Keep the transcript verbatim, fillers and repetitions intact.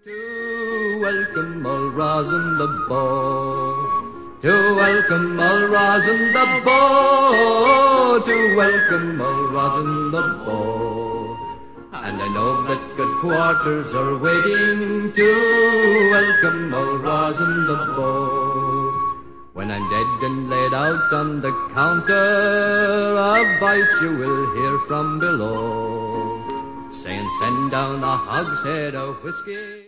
To welcome all Rosin the Bow, to welcome all Rosin the Bow, to welcome all Rosin the Bow. And I know that good quarters are waiting to welcome all Rosin the Bow. When I'm dead and laid out on the counter, a voice you will hear from below, saying send down a hogshead of whiskey.